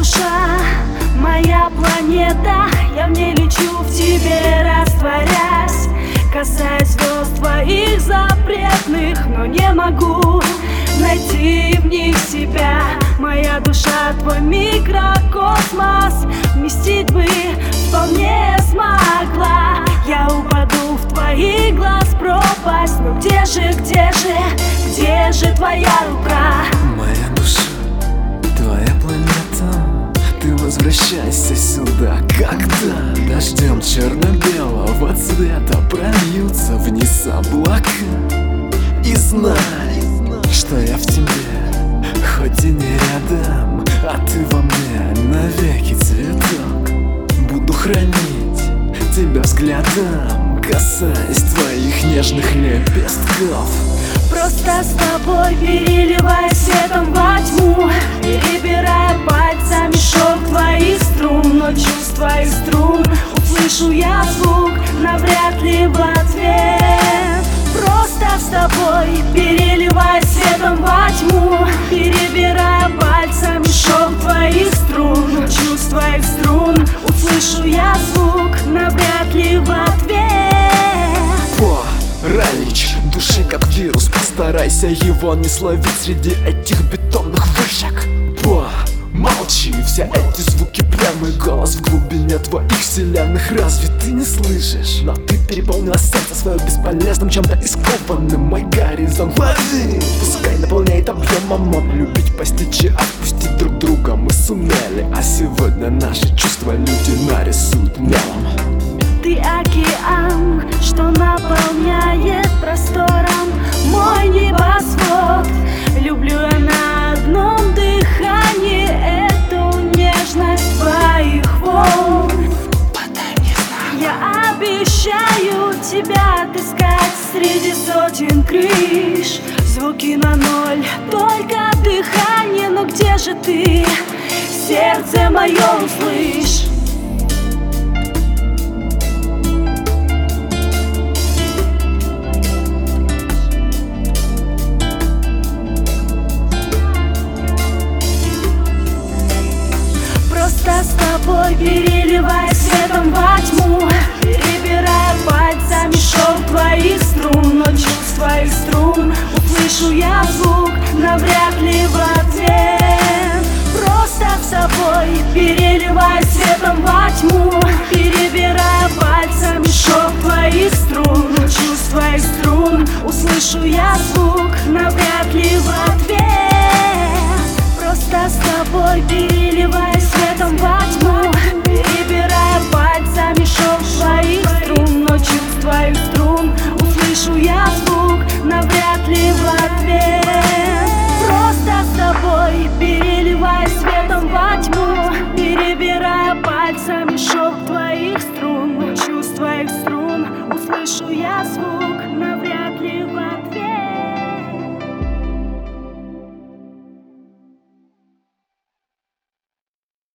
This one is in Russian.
душа, моя планета. Я в ней лечу, в тебе растворясь, касаясь звезд твоих запретных, но не могу найти в них себя. Моя душа, твой микрокосмос вместить бы вполне смогла. Я упаду в твоих глаз пропасть, но где же твоя рука? Моя душа, твоя планета, ты возвращайся сюда, когда дождем черно-белого цвета прольются вниз облака. И знай, что я в тебе, хоть и не рядом, а ты во мне навеки, цветок. Буду хранить тебя взглядом, касаясь твоих нежных лепестков. Просто с тобой переливая светом во тьму, перебирая пальцами шелк твоих струн. Но чувства и струн услышу я звук, навряд ли в ответ. Просто с тобой переливая светом во тьму, перебирая пальцами шелк твоих струн. Но чувства и струн услышу я звук, навряд ли в ответ. Паралич души как вирус, постарайся его не словить среди этих бетонных вышек. Молчи, все эти звуки прямой голос в глубине твоих вселенных. Разве ты не слышишь? Но ты переполнила сердце свое бесполезным, чем-то искованным. Мой горизонт лови, пускай наполняет объемом. Он любить, постичь и отпустить друг друга мы сумели, а сегодня наши чувства люди нарисуют мелом. Ты океан, что наполняет простором мой небосвод. Люблю я на одном дыхании эту нежность твоих волн. Подай мне знак. Я обещаю тебя отыскать среди сотен крыш. Звуки на ноль, только дыхание. Но где же ты? Сердце мое услышь. С тобой переливая светом во тьму, перебирая пальцами шелк твоих струн. Но чувства и струн услышу я звук, навряд ли в ответ. Просто с тобой переливая светом во тьму, перебирая пальцами шелк твоих струн. Но чувства и струн услышу я звук, навряд ли в ответ. Просто с тобой переливая светом во тьму, перебирая пальцами шелк твоих струн. Но чувства и струн услышу я звук, навряд ли в ответ. Просто с тобой переливая светом во тьму, перебирая пальцами шелк твоих струн. Но чувства и струн